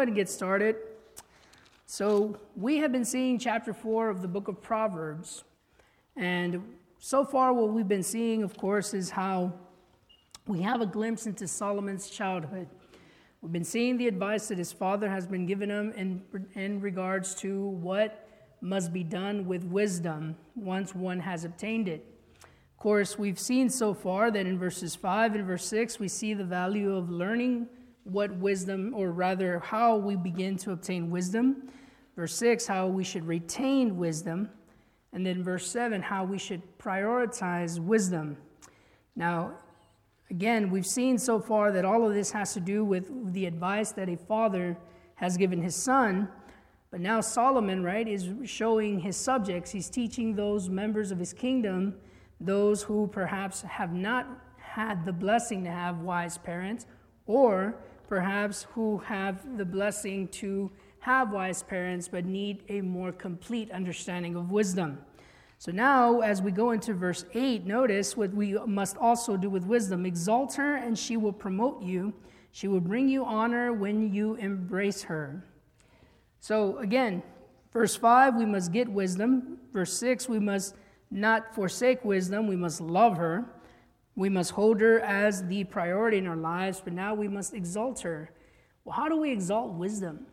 ahead and get started. So we have been seeing chapter 4 of the book of Proverbs. And so far what we've been seeing, of course, is how we have a glimpse into Solomon's childhood. We've been seeing the advice that his father has been giving him in regards to what must be done with wisdom once one has obtained it. Of course, we've seen so far that in verses 5 and verse 6, we see the value of learning what wisdom, or rather how we begin to obtain wisdom. Verse 6, how we should retain wisdom. And then verse 7, how we should prioritize wisdom. Now, again, we've seen so far that all of this has to do with the advice that a father has given his son. But now Solomon, right, is showing his subjects. He's teaching those members of his kingdom, those who perhaps have not had the blessing to have wise parents, or perhaps who have the blessing to have wise parents but need a more complete understanding of wisdom. So now, as we go into verse 8, notice what we must also do with wisdom. Exalt her, and she will promote you. She will bring you honor when you embrace her. So again, verse 5, we must get wisdom. Verse 6, we must not forsake wisdom. We must love her. We must hold her as the priority in our lives, but now we must exalt her. Well, how do we exalt wisdom?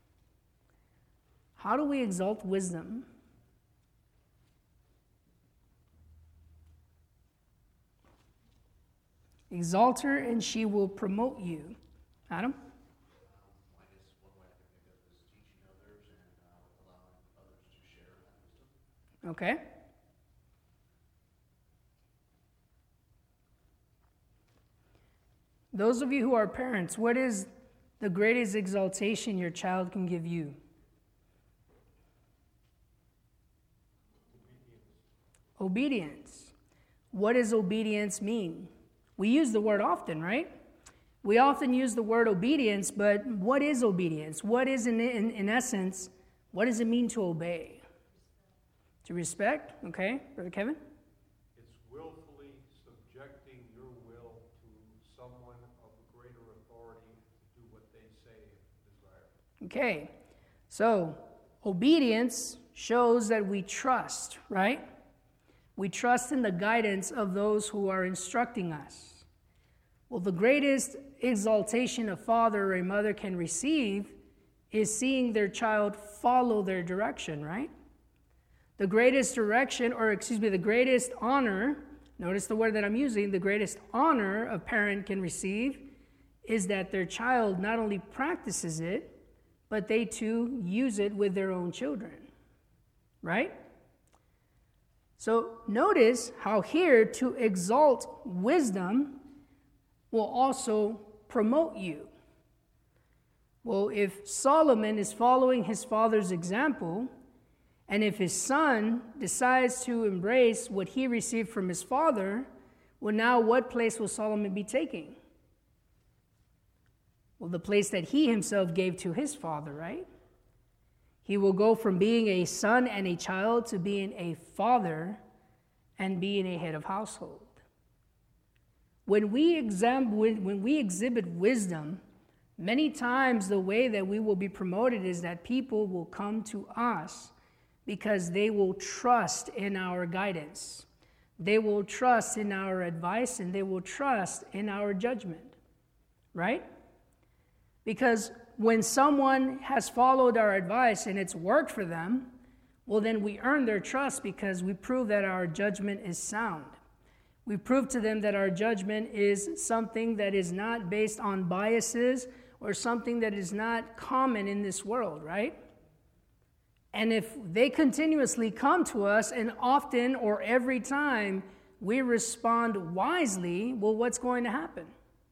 How do we exalt wisdom? Exalt her, and she will promote you. Adam? I guess one way I can think of is teaching others and allowing others to share that wisdom. Okay. Those of you who are parents, what is the greatest exaltation your child can give you? Obedience. What does obedience mean? We use the word often, right? We often use the word obedience, but what is obedience? What is, in essence, what does it mean to obey? To respect? Okay, Brother Kevin? It's willfully subjecting your will to someone of greater authority to do what they say and desire. Okay, so obedience shows that we trust, right? We trust in the guidance of those who are instructing us. Well, the greatest exaltation a father or a mother can receive is seeing their child follow their direction, right? The greatest the greatest honor, notice the word that I'm using, the greatest honor a parent can receive is that their child not only practices it, but they too use it with their own children, right? So notice how here to exalt wisdom will also promote you. Well, if Solomon is following his father's example, and if his son decides to embrace what he received from his father, well, now what place will Solomon be taking? Well, the place that he himself gave to his father, right? He will go from being a son and a child to being a father and being a head of household. When we exhibit wisdom, many times the way that we will be promoted is that people will come to us because they will trust in our guidance. They will trust in our advice, and they will trust in our judgment, right? Because when someone has followed our advice and it's worked for them, well, then we earn their trust because we prove that our judgment is sound. We prove to them that our judgment is something that is not based on biases or something that is not common in this world, right? And if they continuously come to us and often or every time we respond wisely, well, what's going to happen?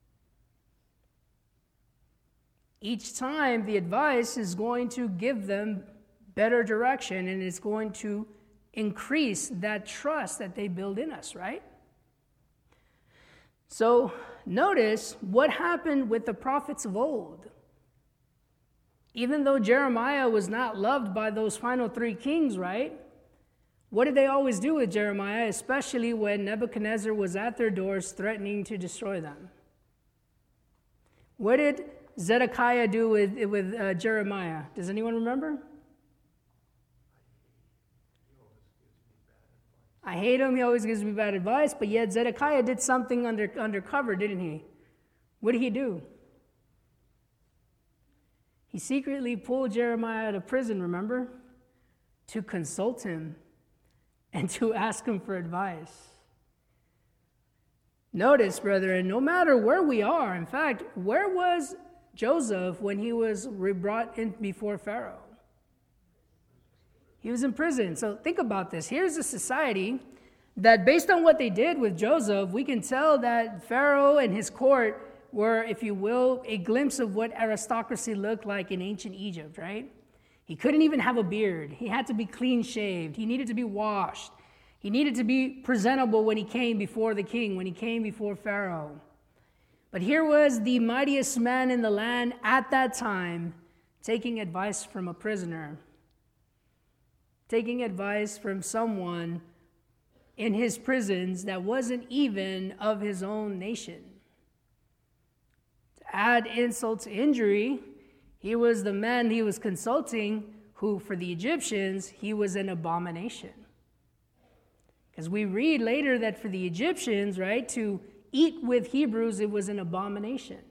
Each time the advice is going to give them better direction, and it's going to increase that trust that they build in us, right? So notice what happened with the prophets of old. Even though Jeremiah was not loved by those final 3 kings, right? What did they always do with Jeremiah, especially when Nebuchadnezzar was at their doors threatening to destroy them? What did Zedekiah do with Jeremiah? Does anyone remember? I hate him. He always gives me bad advice. But yet Zedekiah did something undercover, didn't he? What did he do? He secretly pulled Jeremiah out of prison, remember? To consult him and to ask him for advice. Notice, brethren, no matter where we are, in fact, where was Joseph when he was brought in before Pharaoh? He was in prison. So think about this. Here's a society that, based on what they did with Joseph, we can tell that Pharaoh and his court were, if you will, a glimpse of what aristocracy looked like in ancient Egypt, right? He couldn't even have a beard. He had to be clean shaved. He needed to be washed. He needed to be presentable when he came before the king, when he came before Pharaoh. But here was the mightiest man in the land at that time taking advice from a prisoner, taking advice from someone in his prisons that wasn't even of his own nation. To add insult to injury, he was the man he was consulting who, for the Egyptians, he was an abomination. Because we read later that for the Egyptians, right, to eat with Hebrews, it was an abomination.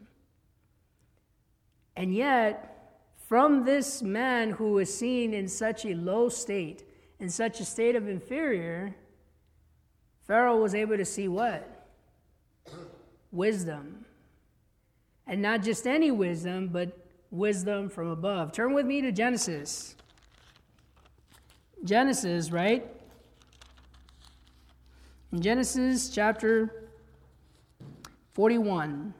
And yet, from this man who was seen in such a low state, in such a state of inferior, Pharaoh was able to see what? Wisdom. And not just any wisdom, but wisdom from above. Turn with me to Genesis. Genesis, right? In Genesis chapter 41.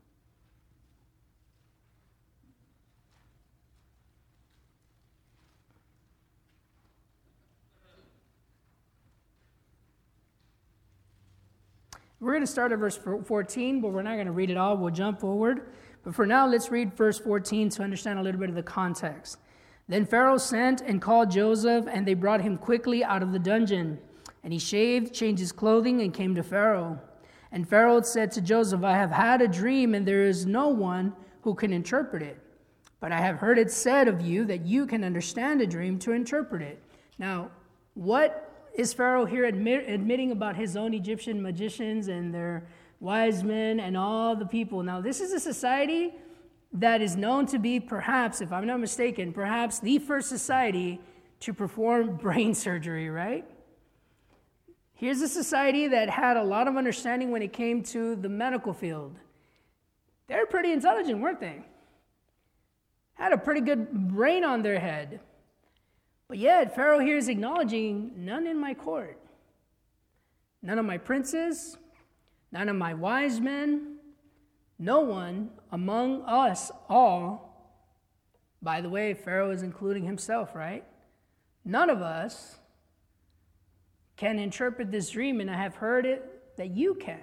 We're going to start at verse 14, but we're not going to read it all. We'll jump forward. But for now, let's read verse 14 to understand a little bit of the context. Then Pharaoh sent and called Joseph, and they brought him quickly out of the dungeon. And he shaved, changed his clothing, and came to Pharaoh. And Pharaoh said to Joseph, I have had a dream, and there is no one who can interpret it. But I have heard it said of you that you can understand a dream to interpret it. Now, what is Pharaoh here admitting about his own Egyptian magicians and their wise men and all the people? Now, this is a society that is known to be, perhaps, if I'm not mistaken, perhaps the first society to perform brain surgery, right? Here's a society that had a lot of understanding when it came to the medical field. They were pretty intelligent, weren't they? Had a pretty good brain on their head. But yet, Pharaoh here is acknowledging, none in my court. None of my princes, none of my wise men, no one among us all. By the way, Pharaoh is including himself, right? None of us can interpret this dream, and I have heard it that you can.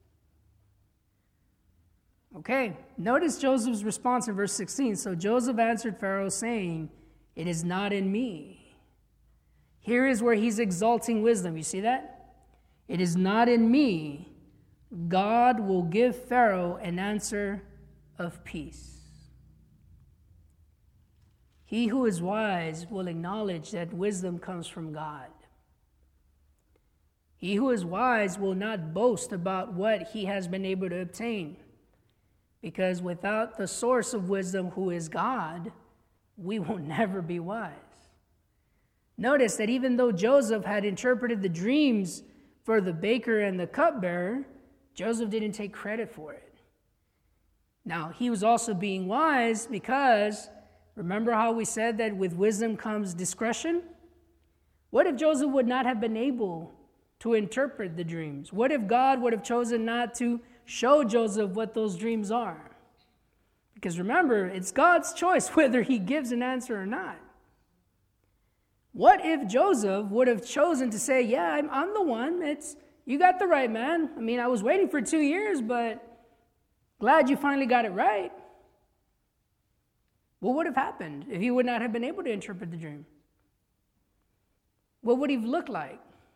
Okay, notice Joseph's response in verse 16. So Joseph answered Pharaoh, saying, it is not in me. Here is where he's exalting wisdom. You see that? It is not in me. God will give Pharaoh an answer of peace. He who is wise will acknowledge that wisdom comes from God. He who is wise will not boast about what he has been able to obtain, because without the source of wisdom, who is God, we will never be wise. Notice that even though Joseph had interpreted the dreams for the baker and the cupbearer, Joseph didn't take credit for it. Now, he was also being wise because, remember how we said that with wisdom comes discretion? What if Joseph would not have been able to interpret the dreams? What if God would have chosen not to show Joseph what those dreams are? Because remember, it's God's choice whether he gives an answer or not. What if Joseph would have chosen to say, yeah, I'm the one. You got the right man. I mean, I was waiting for 2 years, but glad you finally got it right. What would have happened if he would not have been able to interpret the dream? What would he have looked like?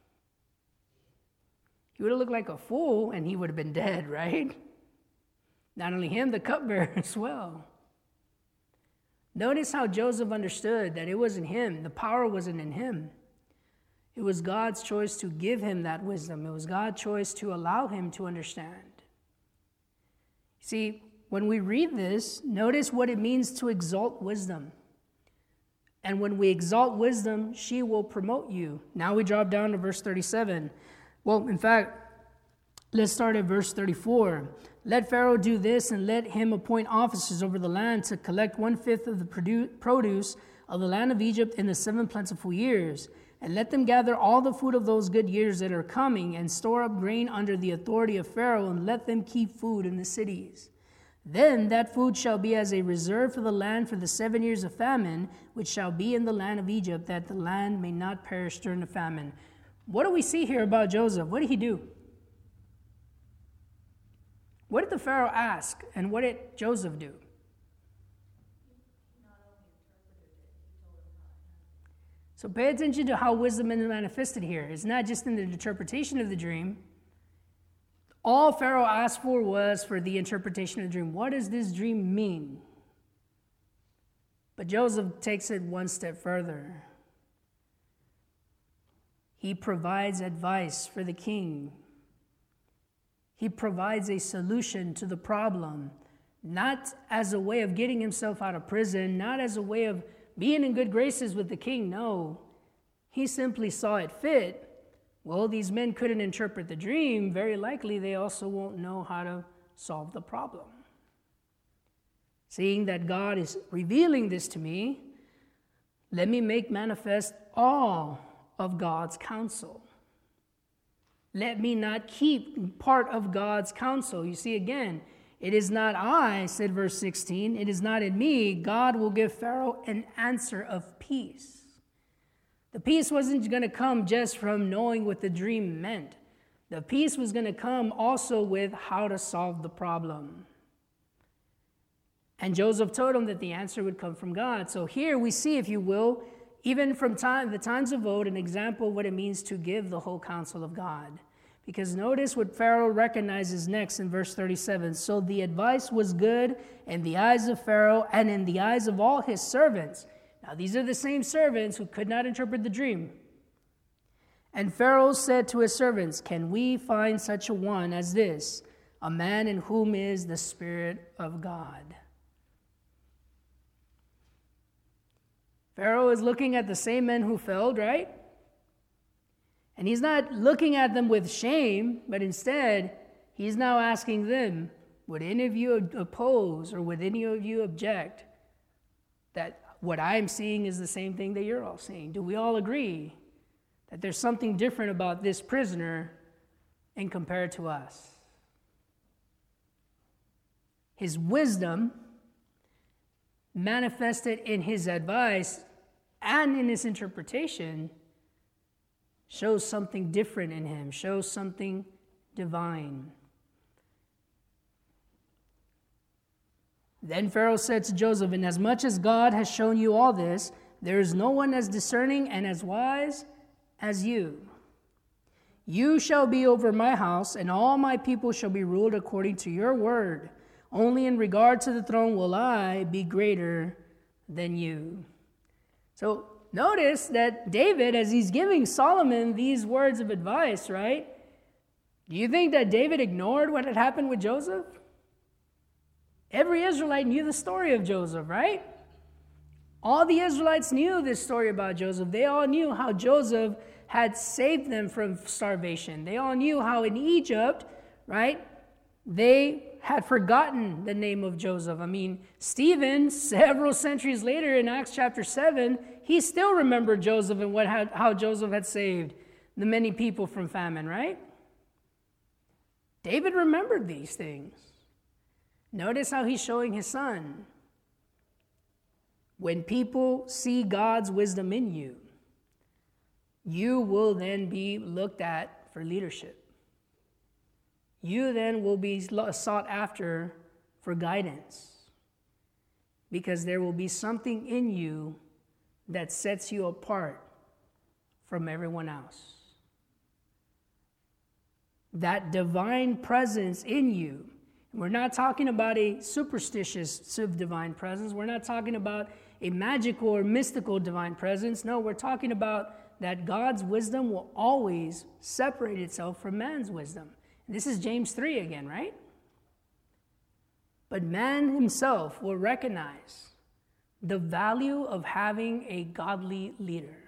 He would have looked like a fool, and he would have been dead, right? Not only him, the cupbearer as well. Notice how Joseph understood that it wasn't him. The power wasn't in him. It was God's choice to give him that wisdom. It was God's choice to allow him to understand. See, when we read this, notice what it means to exalt wisdom. And when we exalt wisdom, she will promote you. Now we drop down to verse 37. Well, in fact, let's start at verse 34. Let Pharaoh do this, and let him appoint officers over the land to collect 1/5 of the produce of the land of Egypt in the 7 plentiful years. And let them gather all the food of those good years that are coming, and store up grain under the authority of Pharaoh, and let them keep food in the cities. Then that food shall be as a reserve for the land for the 7 years of famine, which shall be in the land of Egypt, that the land may not perish during the famine. What do we see here about Joseph? What did he do? What did the Pharaoh ask, and what did Joseph do? So pay attention to how wisdom is manifested here. It's not just in the interpretation of the dream. All Pharaoh asked for was for the interpretation of the dream. What does this dream mean? But Joseph takes it one step further. He provides advice for the king. He provides a solution to the problem, not as a way of getting himself out of prison, not as a way of being in good graces with the king. No, he simply saw it fit. Well, these men couldn't interpret the dream. Very likely they also won't know how to solve the problem. Seeing that God is revealing this to me, let me make manifest all of God's counsel. Let me not keep part of God's counsel. You see, again, it is not I, said verse 16, it is not in me. God will give Pharaoh an answer of peace. The peace wasn't going to come just from knowing what the dream meant. The peace was going to come also with how to solve the problem. And Joseph told him that the answer would come from God. So here we see, if you will, even from the times of old, an example of what it means to give the whole counsel of God. Because notice what Pharaoh recognizes next in verse 37. So the advice was good in the eyes of Pharaoh and in the eyes of all his servants. Now these are the same servants who could not interpret the dream. And Pharaoh said to his servants, can we find such a one as this, a man in whom is the Spirit of God? Pharaoh is looking at the same men who failed, right? And he's not looking at them with shame, but instead, he's now asking them, would any of you oppose or would any of you object that what I'm seeing is the same thing that you're all seeing? Do we all agree that there's something different about this prisoner in compared to us? His wisdom manifested in his advice and in his interpretation shows something different in him, shows something divine. Then Pharaoh said to Joseph, inasmuch as God has shown you all this, there is no one as discerning and as wise as you. You shall be over my house, and all my people shall be ruled according to your word. Only in regard to the throne will I be greater than you. So notice that David, as he's giving Solomon these words of advice, right? Do you think that David ignored what had happened with Joseph? Every Israelite knew the story of Joseph, right? All the Israelites knew this story about Joseph. They all knew how Joseph had saved them from starvation. They all knew how in Egypt, right, they had forgotten the name of Joseph. I mean, Stephen, several centuries later in Acts chapter 7, he still remembered Joseph and how Joseph had saved the many people from famine, right? David remembered these things. Notice how he's showing his son. When people see God's wisdom in you, you will then be looked at for leadership. You then will be sought after for guidance, because there will be something in you that sets you apart from everyone else. That divine presence in you. We're not talking about a superstitious divine presence. We're not talking about a magical or mystical divine presence. No, we're talking about that God's wisdom will always separate itself from man's wisdom. This is James 3 again, right? But man himself will recognize the value of having a godly leader.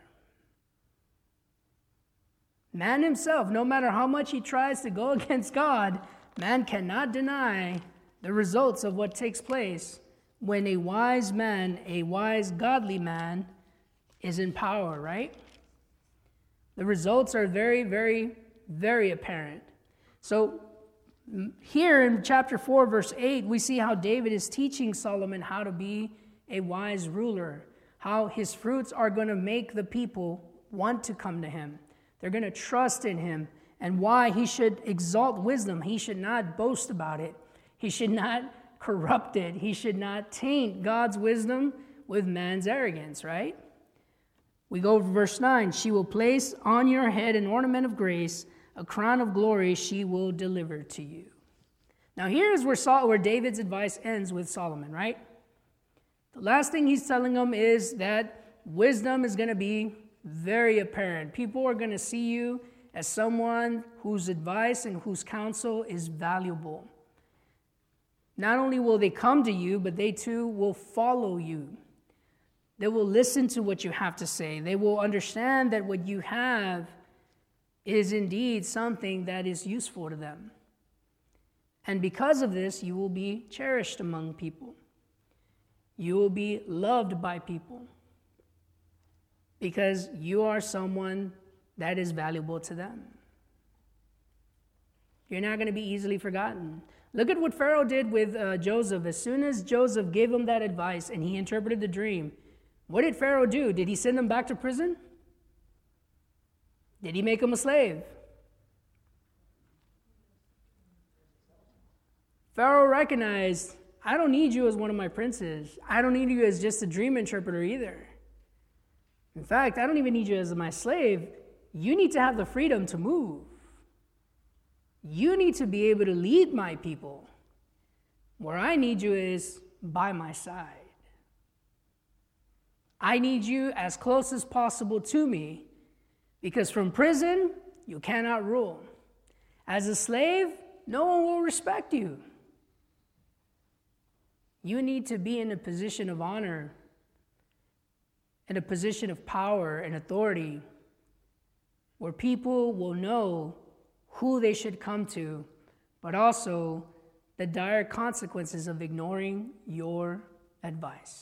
Man himself, no matter how much he tries to go against God, man cannot deny the results of what takes place when a wise man, a wise godly man, is in power, right? The results are very, very, very apparent. So here in chapter 4, verse 8, we see how David is teaching Solomon how to be a wise ruler, how his fruits are going to make the people want to come to him. They're going to trust in him, and why he should exalt wisdom. He should not boast about it. He should not corrupt it. He should not taint God's wisdom with man's arrogance, right? We go to verse 9. She will place on your head an ornament of grace, a crown of glory she will deliver to you. Now here's where David's advice ends with Solomon, right? The last thing he's telling him is that wisdom is going to be very apparent. People are going to see you as someone whose advice and whose counsel is valuable. Not only will they come to you, but they too will follow you. They will listen to what you have to say. They will understand that what you have is indeed something that is useful to them. And because of this, you will be cherished among people. You will be loved by people because you are someone that is valuable to them. You're not going to be easily forgotten. Look at what Pharaoh did with Joseph. As soon as Joseph gave him that advice and he interpreted the dream, what did Pharaoh do? Did he send him back to prison? Did he make him a slave? Pharaoh recognized, I don't need you as one of my princes. I don't need you as just a dream interpreter either. In fact, I don't even need you as my slave. You need to have the freedom to move. You need to be able to lead my people. Where I need you is by my side. I need you as close as possible to me, because from prison, you cannot rule. As a slave, no one will respect you. You need to be in a position of honor, in a position of power and authority, where people will know who they should come to, but also the dire consequences of ignoring your advice.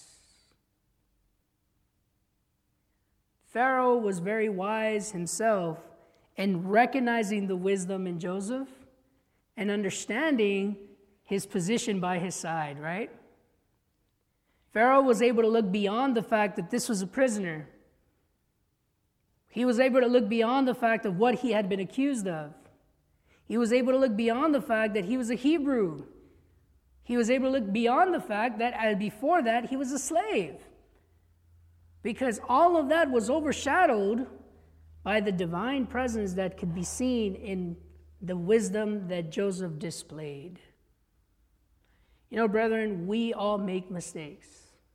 Pharaoh was very wise himself in recognizing the wisdom in Joseph and understanding his position by his side, right? Pharaoh was able to look beyond the fact that this was a prisoner. He was able to look beyond the fact of what he had been accused of. He was able to look beyond the fact that he was a Hebrew. He was able to look beyond the fact that before that he was a slave. Because all of that was overshadowed by the divine presence that could be seen in the wisdom that Joseph displayed. You know, brethren, we all make mistakes.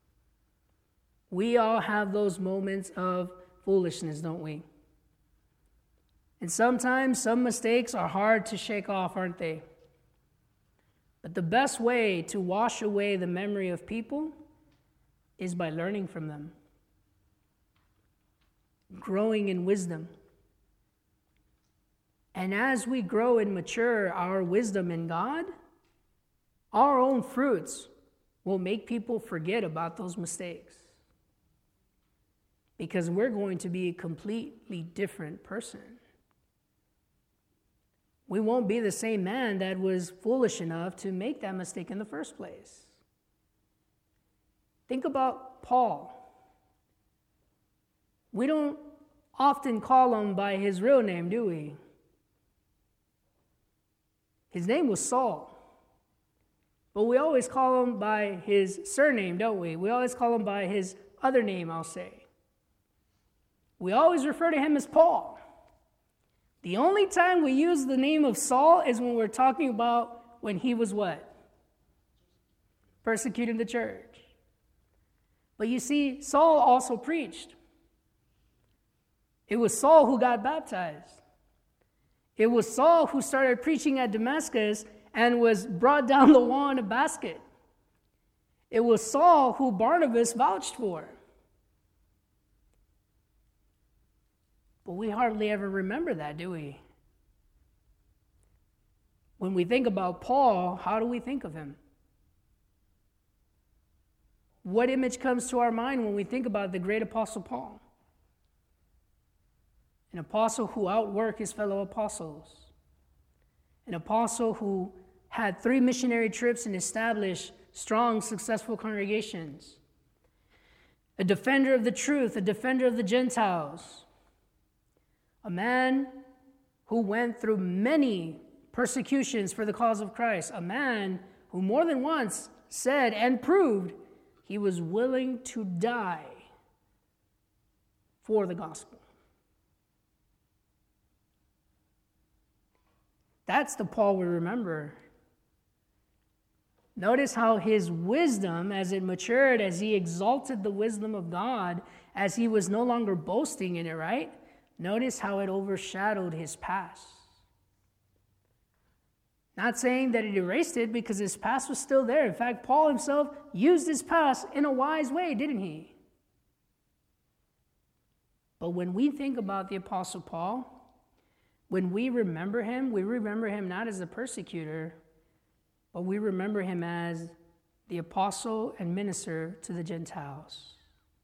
We all have those moments of foolishness, don't we? And sometimes some mistakes are hard to shake off, aren't they? But the best way to wash away the memory of people is by learning from them, growing in wisdom. And as we grow and mature our wisdom in God, our own fruits will make people forget about those mistakes, because we're going to be a completely different person. We won't be the same man that was foolish enough to make that mistake in the first place. Think about Paul. We don't often call him by his real name, do we? His name was Saul. But we always call him by his surname, don't we? We always call him by his other name, I'll say. We always refer to him as Paul. The only time we use the name of Saul is when we're talking about when he was what? Persecuting the church. But you see, Saul also preached. It was Saul who got baptized. It was Saul who started preaching at Damascus and was brought down the wall in a basket. It was Saul who Barnabas vouched for. But we hardly ever remember that, do we? When we think about Paul, how do we think of him? What image comes to our mind when we think about the great apostle Paul? An apostle who outworked his fellow apostles. An apostle who had 3 missionary trips and established strong, successful congregations. A defender of the truth, a defender of the Gentiles. A man who went through many persecutions for the cause of Christ. A man who more than once said and proved he was willing to die for the gospel. That's the Paul we remember. Notice how his wisdom, as it matured, as he exalted the wisdom of God, as he was no longer boasting in it, right? Notice how it overshadowed his past. Not saying that it erased it, because his past was still there. In fact, Paul himself used his past in a wise way, didn't he? But when we think about the Apostle Paul, when we remember him not as a persecutor, but we remember him as the apostle and minister to the Gentiles.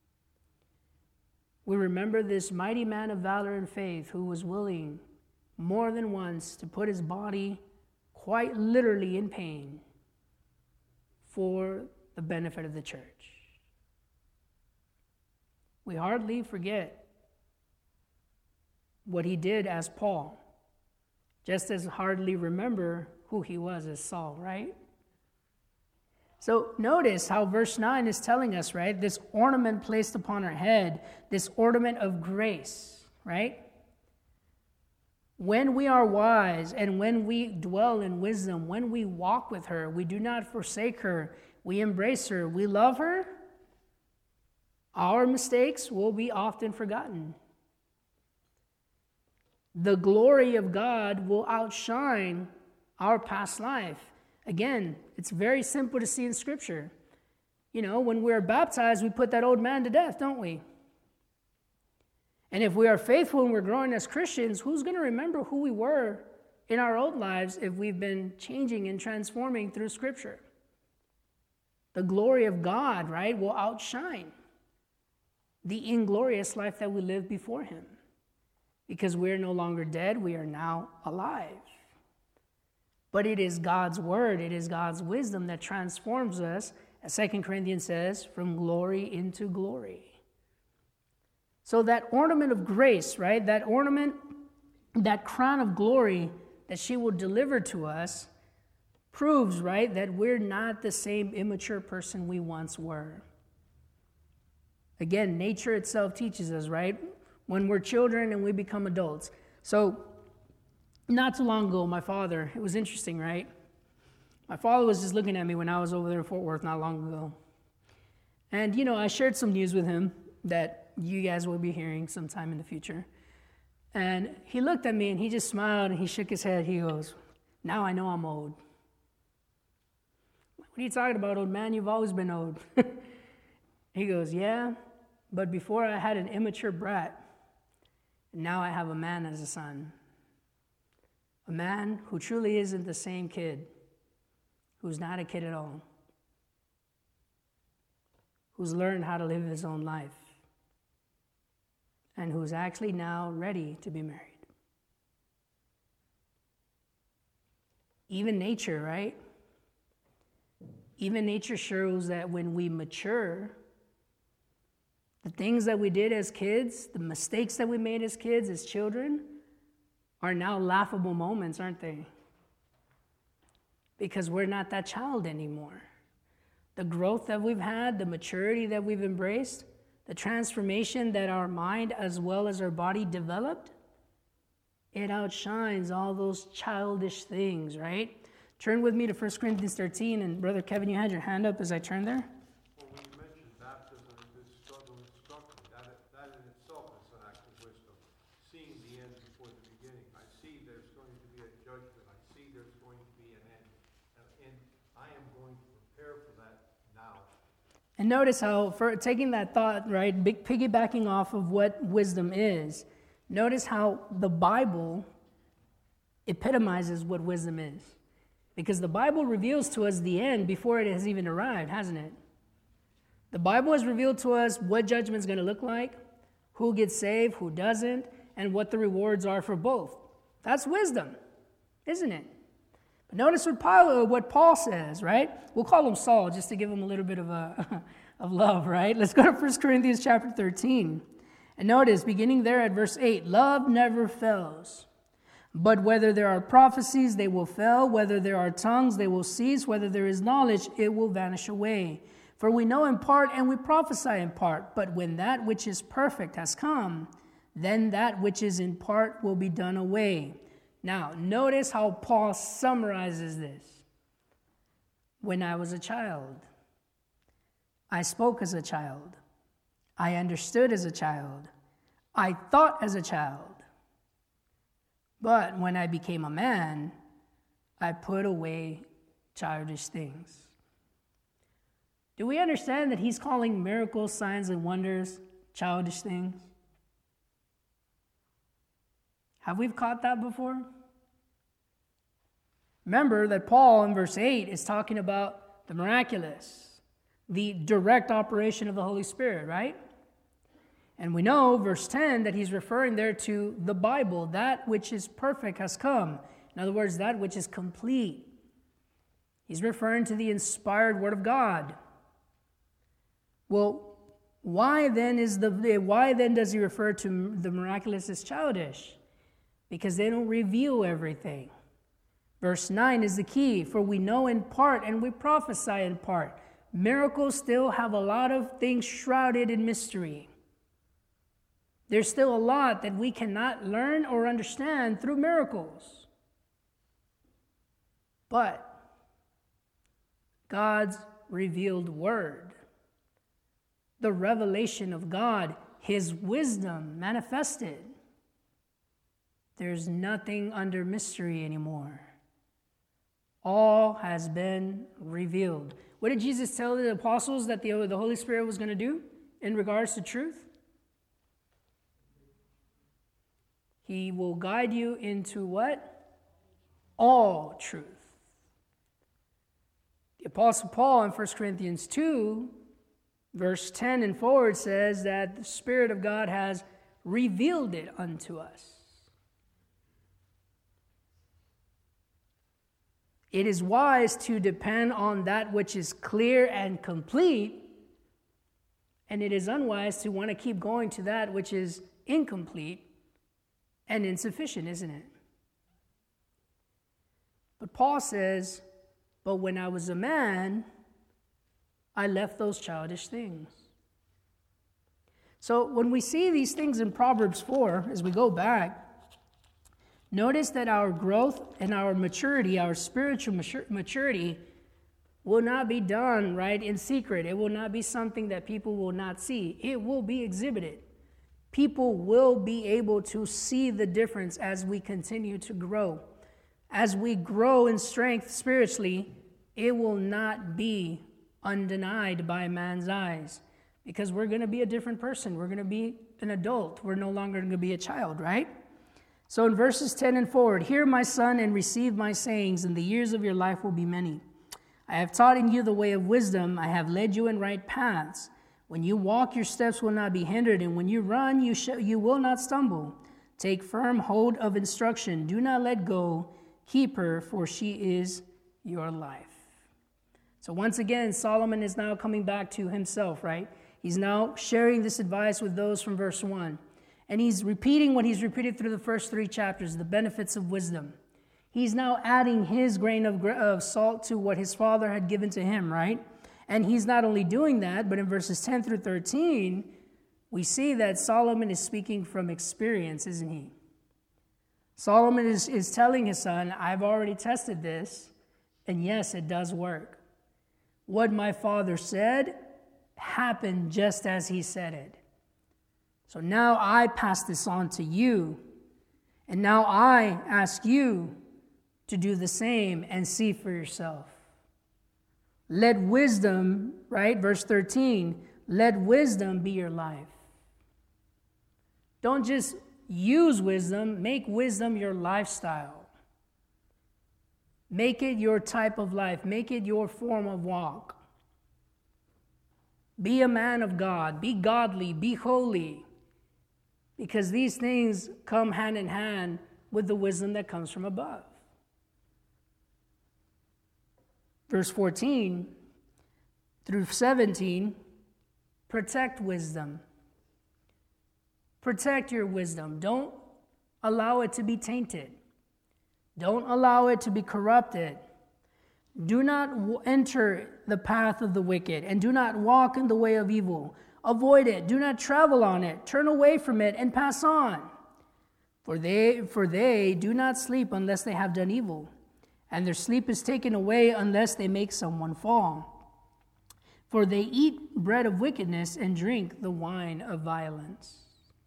We remember this mighty man of valor and faith who was willing more than once to put his body quite literally in pain for the benefit of the church. We hardly forget what he did as Paul, just as hardly remember who he was as Saul, right? So notice how verse 9 is telling us, right? This ornament placed upon her head, this ornament of grace, right? When we are wise and when we dwell in wisdom, when we walk with her, we do not forsake her, we embrace her, we love her, our mistakes will be often forgotten. The glory of God will outshine our past life. Again, it's very simple to see in Scripture. You know, when we're baptized, we put that old man to death, don't we? And if we are faithful and we're growing as Christians, who's going to remember who we were in our old lives if we've been changing and transforming through Scripture? The glory of God, right, will outshine the inglorious life that we lived before him. Because we're no longer dead, we are now alive. But it is God's word, it is God's wisdom that transforms us, as 2 Corinthians says, from glory into glory. So that ornament of grace, right, that ornament, that crown of glory that she will deliver to us proves, right, that we're not the same immature person we once were. Again, nature itself teaches us, right, when we're children and we become adults. So, not too long ago, my father, it was interesting, right? My father was just looking at me when I was over there in Fort Worth not long ago. And, you know, I shared some news with him that you guys will be hearing sometime in the future. And he looked at me and he just smiled and he shook his head. He goes, "Now I know I'm old." "What are you talking about, old man? You've always been old." He goes, "Yeah, but before I had an immature brat, now I have a man as a son. A man who truly isn't the same kid, who's not a kid at all, who's learned how to live his own life, and who's actually now ready to be married." Even nature, right? Even nature shows that when we mature, the things that we did as kids, the mistakes that we made as kids, as children, are now laughable moments, aren't they? Because we're not that child anymore. The growth that we've had, the maturity that we've embraced, the transformation that our mind as well as our body developed, it outshines all those childish things, right? Turn with me to 1 Corinthians 13, and Brother Kevin, you had your hand up as I turn there. Well, when you mentioned baptism, it And notice how, for taking that thought, right, piggybacking off of what wisdom is, notice how the Bible epitomizes what wisdom is. Because the Bible reveals to us the end before it has even arrived, hasn't it? The Bible has revealed to us what judgment is going to look like, who gets saved, who doesn't, and what the rewards are for both. That's wisdom, isn't it? But notice what Paul says, right? We'll call him Saul just to give him a little bit of of love, right? Let's go to 1 Corinthians chapter 13. And notice, beginning there at verse 8, love never fails. But whether there are prophecies, they will fail. Whether there are tongues, they will cease. Whether there is knowledge, it will vanish away. For we know in part and we prophesy in part. But when that which is perfect has come, then that which is in part will be done away. Now, notice how Paul summarizes this. When I was a child, I spoke as a child. I understood as a child. I thought as a child. But when I became a man, I put away childish things. Do we understand that he's calling miracles, signs, and wonders childish things? Have we caught that before? Remember that Paul in verse 8 is talking about the miraculous, the direct operation of the Holy Spirit, right? And we know, verse 10, that he's referring there to the Bible. That which is perfect has come. In other words, that which is complete. He's referring to the inspired Word of God. Well, why then does he refer to the miraculous as childish? Because they don't reveal everything. Verse 9 is the key. For we know in part and we prophesy in part. Miracles still have a lot of things shrouded in mystery. There's still a lot that we cannot learn or understand through miracles. But God's revealed word, the revelation of God, his wisdom manifested, there's nothing under mystery anymore. All has been revealed. What did Jesus tell the apostles that the Holy Spirit was going to do in regards to truth? He will guide you into what? All truth. The Apostle Paul in 1 Corinthians 2, verse 10 and forward says that the Spirit of God has revealed it unto us. It is wise to depend on that which is clear and complete, and it is unwise to want to keep going to that which is incomplete and insufficient, isn't it? But Paul says, but when I was a man, I left those childish things. So when we see these things in Proverbs 4, as we go back, notice that our growth and our maturity, our spiritual maturity, will not be done, right, in secret. It will not be something that people will not see. It will be exhibited. People will be able to see the difference as we continue to grow. As we grow in strength spiritually, it will not be undenied by man's eyes, because we're going to be a different person. We're going to be an adult. We're no longer going to be a child, right? So in verses 10 and forward, hear my son and receive my sayings, and the years of your life will be many. I have taught in you the way of wisdom. I have led you in right paths. When you walk, your steps will not be hindered, and when you run, you will not stumble. Take firm hold of instruction. Do not let go. Keep her, for she is your life. So once again, Solomon is now coming back to himself, right? He's now sharing this advice with those from verse 1. And he's repeating what he's repeated through the first 3 chapters, the benefits of wisdom. He's now adding his grain of salt to what his father had given to him, right? And he's not only doing that, but in verses 10 through 13, we see that Solomon is speaking from experience, isn't he? Solomon is telling his son, I've already tested this, and yes, it does work. What my father said happened just as he said it. So now I pass this on to you, and now I ask you to do the same and see for yourself. Let wisdom, right? Verse 13, let wisdom be your life. Don't just use wisdom, make wisdom your lifestyle. Make it your type of life. Make it your form of walk. Be a man of God. Be godly. Be holy. Because these things come hand in hand with the wisdom that comes from above. Verse 14 through 17, protect wisdom. Protect your wisdom. Don't allow it to be tainted. Don't allow it to be corrupted. Do not enter the path of the wicked, and do not walk in the way of evil. Avoid it. Do not travel on it. Turn away from it and pass on. For they do not sleep unless they have done evil, and their sleep is taken away unless they make someone fall. For they eat bread of wickedness and drink the wine of violence.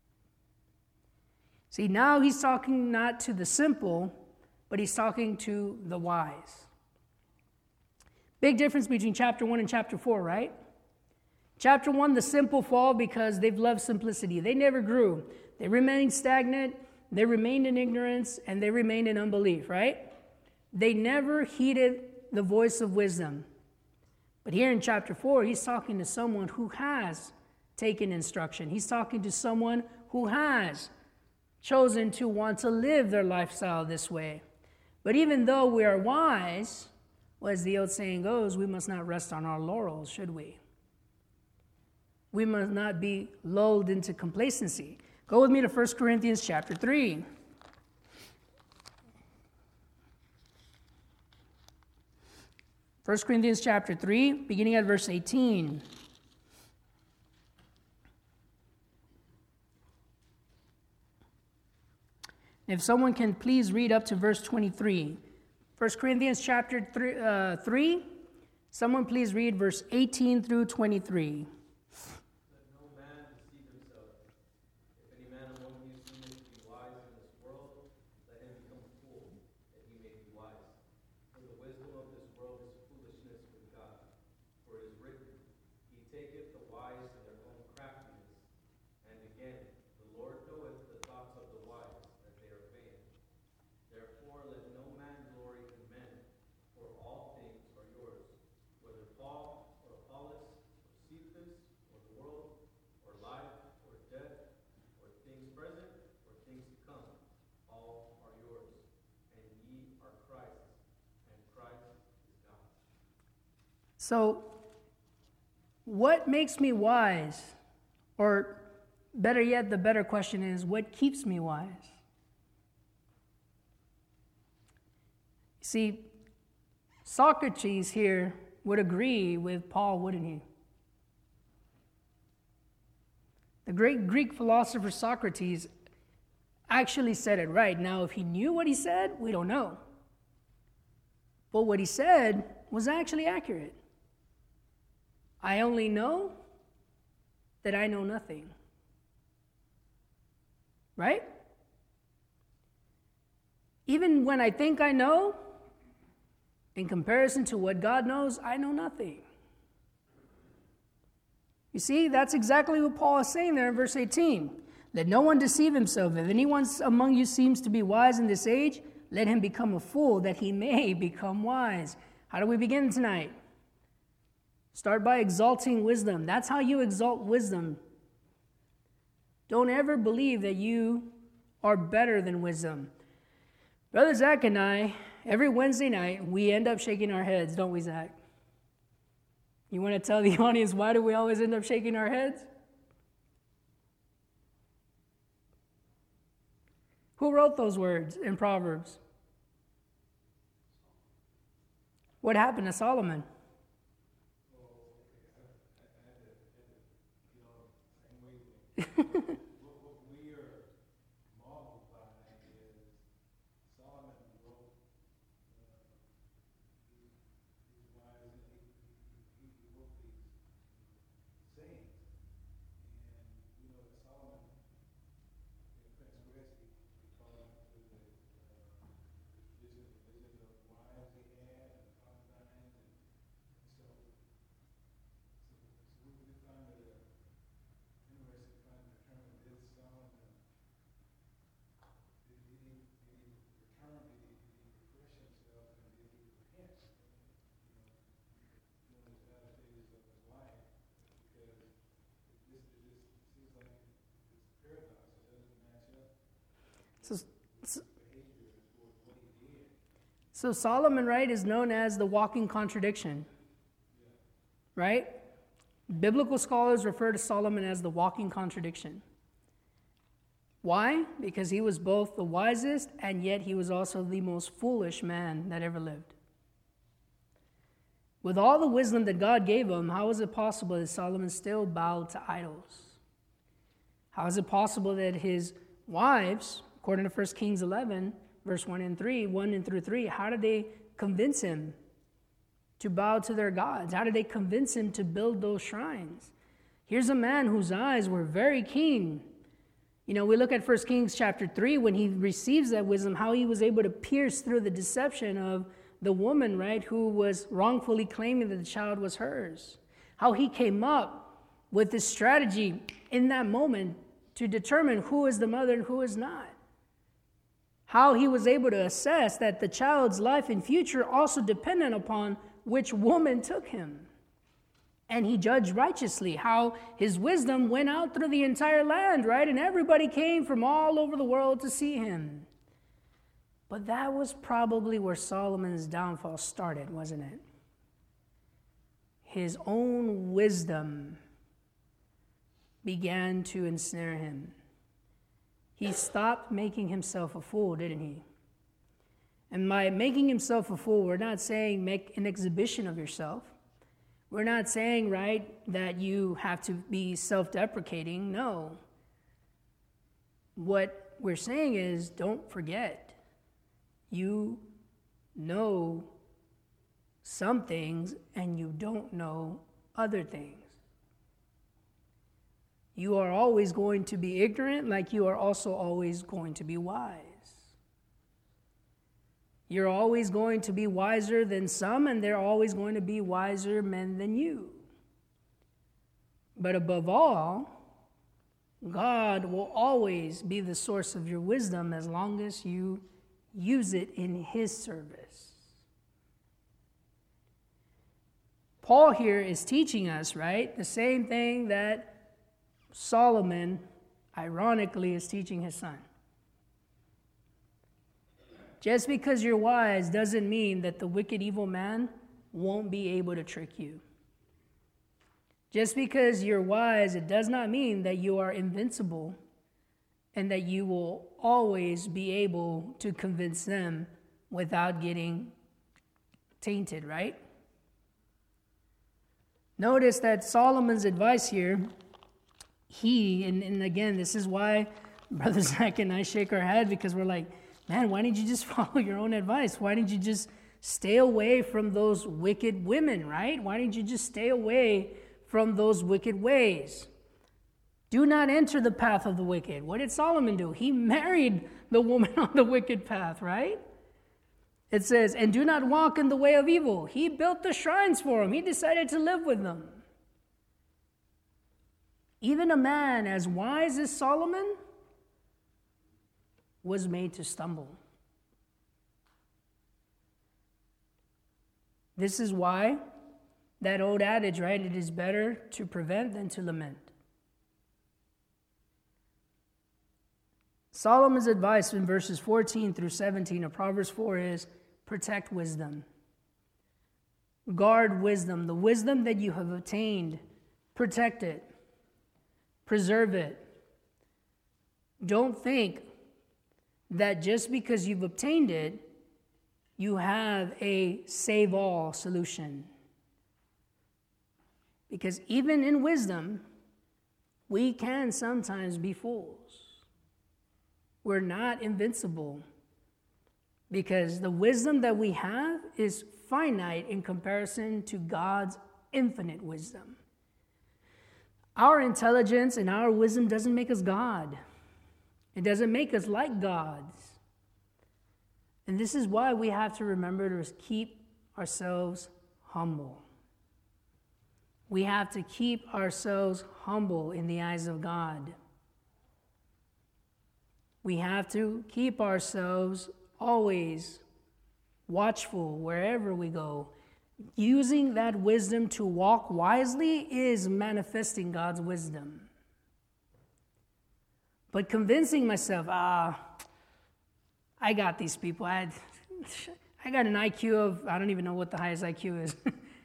See, now he's talking not to the simple, but he's talking to the wise. Big difference between chapter 1 and chapter 4, right? Chapter 1, the simple fall because they've loved simplicity. They never grew. They remained stagnant, they remained in ignorance, and they remained in unbelief, right? They never heeded the voice of wisdom. But here in chapter 4, he's talking to someone who has taken instruction. He's talking to someone who has chosen to want to live their lifestyle this way. But even though we are wise, well, as the old saying goes, we must not rest on our laurels, should we? We must not be lulled into complacency. Go with me to 1 Corinthians chapter 3. 1 Corinthians chapter 3, beginning at verse 18. If someone can please read up to verse 23. 1 Corinthians chapter 3, someone please read verse 18 through 23. Let no man deceive himself. If any man among you seemeth to be wise in this world, let him become a fool, that he may be wise. For the wisdom of this world is foolishness with God. For it is written, He taketh the wise in their own craftiness. And again, the Lord knoweth the thoughts of the wise, that they are vain. Therefore let no man glory in men, for all things are yours, whether Paul or Apollos or Cephas or the world or life or death or things present or things to come, all are yours, and ye are Christ's, and Christ is God. So, what makes me wise? Or better yet, the better question is, what keeps me wise? See, Socrates here would agree with Paul, wouldn't he? The great Greek philosopher Socrates actually said it right. Now, if he knew what he said, we don't know. But what he said was actually accurate. I only know that I know nothing. Right? Even when I think I know, in comparison to what God knows, I know nothing. You see, that's exactly what Paul is saying there in verse 18. Let no one deceive himself. If anyone among you seems to be wise in this age, let him become a fool, that he may become wise. How do we begin tonight? Start by exalting wisdom. That's how you exalt wisdom. Don't ever believe that you are better than wisdom. Brother Zach and I, every Wednesday night, we end up shaking our heads, don't we, Zach? You want to tell the audience why do we always end up shaking our heads? Who wrote those words in Proverbs? What happened to Solomon? What we are marveled by is Solomon wrote these wise, and he wrote these sayings. And we know that Solomon, Prince West, he called him to the vision of wives he had and concubines. And so So Solomon, right, is known as the walking contradiction, right? Biblical scholars refer to Solomon as the walking contradiction. Why? Because he was both the wisest and yet he was also the most foolish man that ever lived. With all the wisdom that God gave him, how is it possible that Solomon still bowed to idols? How is it possible that his wives, according to 1 Kings 11, verse 1 and through 3, how did they convince him to bow to their gods? How did they convince him to build those shrines? Here's a man whose eyes were very keen. You know, we look at 1 Kings chapter 3, when he receives that wisdom, how he was able to pierce through the deception of the woman, right, who was wrongfully claiming that the child was hers. How he came up with this strategy in that moment to determine who is the mother and who is not. How he was able to assess that the child's life and future also depended upon which woman took him. And he judged righteously. How his wisdom went out through the entire land, right? And everybody came from all over the world to see him. But that was probably where Solomon's downfall started, wasn't it? His own wisdom began to ensnare him. He stopped making himself a fool, didn't he? And by making himself a fool, we're not saying make an exhibition of yourself. We're not saying, right, that you have to be self-deprecating. No. What we're saying is, don't forget. You know some things and you don't know other things. You are always going to be ignorant, like you are also always going to be wise. You're always going to be wiser than some, and there are always going to be wiser men than you. But above all, God will always be the source of your wisdom as long as you use it in His service. Paul here is teaching us, right, the same thing that Solomon, ironically, is teaching his son. Just because you're wise doesn't mean that the wicked, evil man won't be able to trick you. Just because you're wise, it does not mean that you are invincible and that you will always be able to convince them without getting tainted, right? Notice that Solomon's advice here, and again, this is why Brother Zach and I shake our head, because we're like, man, why didn't you just follow your own advice? Why didn't you just stay away from those wicked women, right? Why didn't you just stay away from those wicked ways? Do not enter the path of the wicked. What did Solomon do? He married the woman on the wicked path, right? It says, and do not walk in the way of evil. He built the shrines for him. He decided to live with them. Even a man as wise as Solomon was made to stumble. This is why that old adage, right? It is better to prevent than to lament. Solomon's advice in verses 14 through 17 of Proverbs 4 is protect wisdom. Guard wisdom. The wisdom that you have obtained, protect it. Preserve it. Don't think that just because you've obtained it, you have a save-all solution. Because even in wisdom, we can sometimes be fools. We're not invincible, because the wisdom that we have is finite in comparison to God's infinite wisdom. Our intelligence and our wisdom doesn't make us God. It doesn't make us like gods. And this is why we have to remember to keep ourselves humble. We have to keep ourselves humble in the eyes of God. We have to keep ourselves always watchful wherever we go. Using that wisdom to walk wisely is manifesting God's wisdom. But convincing myself, I got these people. I I got an IQ of, I don't even know what the highest IQ is.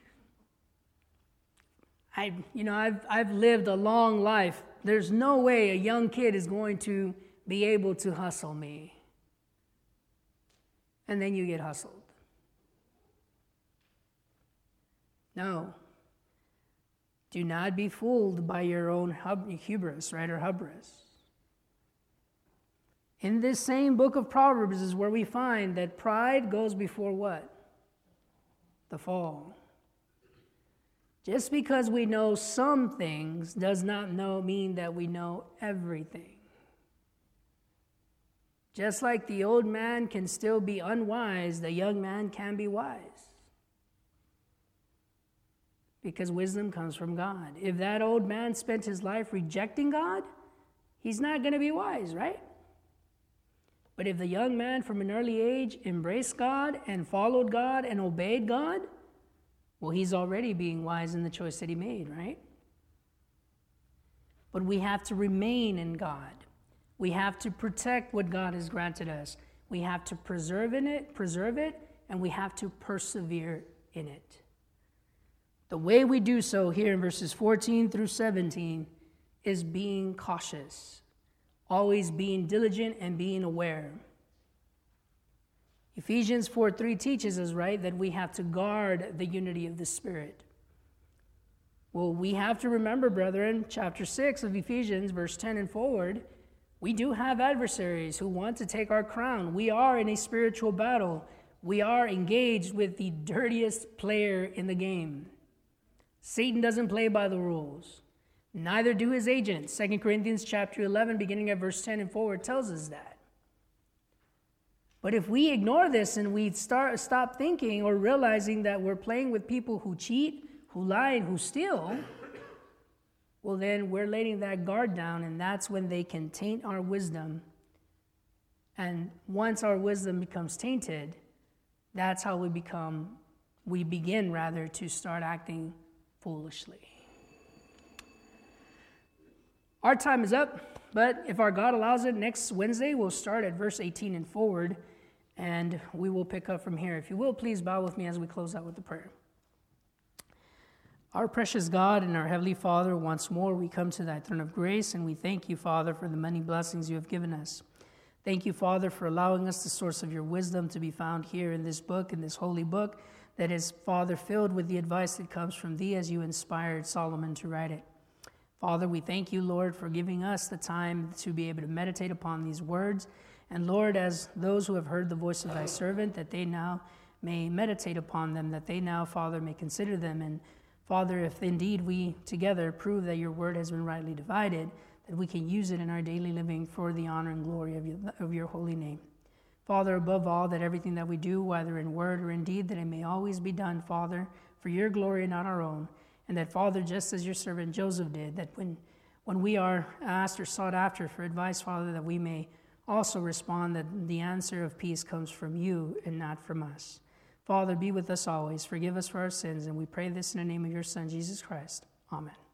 I've lived a long life. There's no way a young kid is going to be able to hustle me. And then you get hustled. No. Do not be fooled by your own hubris, right, or hubris. In this same book of Proverbs is where we find that pride goes before what? The fall. Just because we know some things does not mean that we know everything. Just like the old man can still be unwise, the young man can be wise. Because wisdom comes from God. If that old man spent his life rejecting God, he's not going to be wise, right? But if the young man from an early age embraced God and followed God and obeyed God, well, he's already being wise in the choice that he made, right? But we have to remain in God. We have to protect what God has granted us. We have to preserve it, and we have to persevere in it. The way we do so here in verses 14 through 17 is being cautious, always being diligent and being aware. Ephesians 4:3 teaches us, right, that we have to guard the unity of the Spirit. Well, we have to remember, brethren, chapter 6 of Ephesians, verse 10 and forward, we do have adversaries who want to take our crown. We are in a spiritual battle. We are engaged with the dirtiest player in the game. Satan doesn't play by the rules. Neither do his agents. 2 Corinthians chapter 11, beginning at verse 10 and forward, tells us that. But if we ignore this and we stop thinking or realizing that we're playing with people who cheat, who lie, and who steal, well, then we're letting that guard down, and that's when they can taint our wisdom. And once our wisdom becomes tainted, that's how we begin to start acting foolishly. Our time is up, but if our God allows it, next Wednesday we'll start at verse 18 and forward, and we will pick up from here. If you will, please bow with me as we close out with the prayer. Our precious God and our Heavenly Father, once more we come to thy throne of grace, and we thank you, Father, for the many blessings you have given us. Thank you, Father, for allowing us the source of your wisdom to be found here in this book, in this holy book, that is, Father, filled with the advice that comes from thee as you inspired Solomon to write it. Father, we thank you, Lord, for giving us the time to be able to meditate upon these words. And Lord, as those who have heard the voice of thy servant, that they now may meditate upon them, that they now, Father, may consider them. And Father, if indeed we together prove that your word has been rightly divided, that we can use it in our daily living for the honor and glory of your holy name. Father, above all, that everything that we do, whether in word or in deed, that it may always be done, Father, for your glory and not our own. And that, Father, just as your servant Joseph did, that when we are asked or sought after for advice, Father, that we may also respond that the answer of peace comes from you and not from us. Father, be with us always. Forgive us for our sins, and we pray this in the name of your Son, Jesus Christ. Amen.